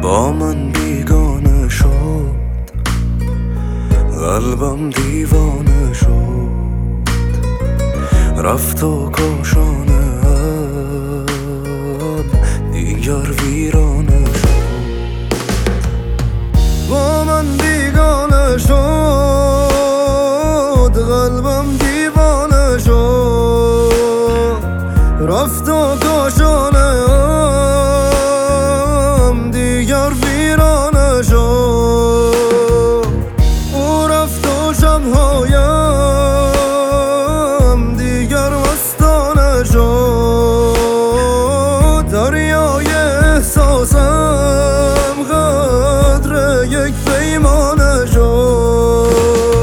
با من بیگانه شد، قلبم دیوانه شد، رفت و کاشانه هم دیگر ویرانه شد. با من بیگانه شد، قلبم دیوانه شد، رفت و کاشانه هم دیگر ویرانه شد. او رفت و شبهایم دیگر مستانه شد. دریای احساسم قدر یک پیمانه شد.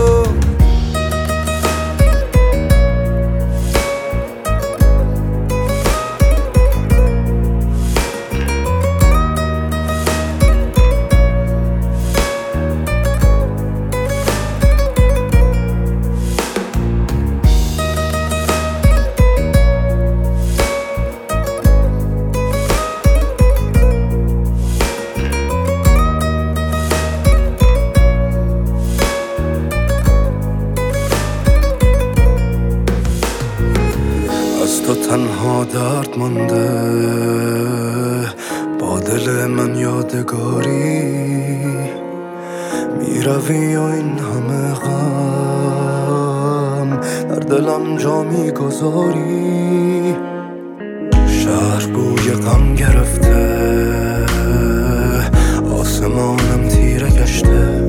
از تو تنها درد مانده با دل من یادگاری، میروی و این همه غم در دلم جا میگذاری. شهر بوی غم گرفته، آسمانم تیره گشته،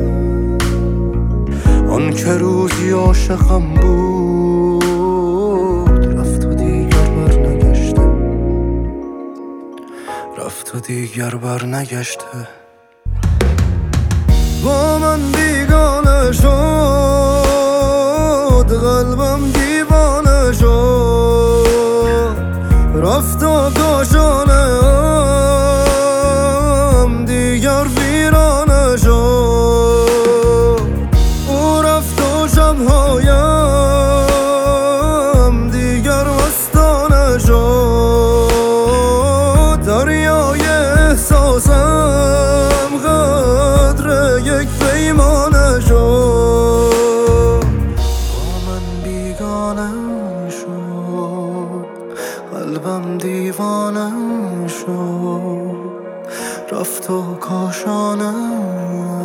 آن که روزی عاشقم بود رفت و دیگر برنگشته. با من بیگانه شد، قلبم دیوانه شد، رفت و کاشانه هم دیگر ویرانه شد. او رفت و شبهایم دیگر مستانه شد. دریای احساسم قدر یک پیمانه شد. با من بیگانه شد، قلبم دیوانه شد، رفت و کاشانه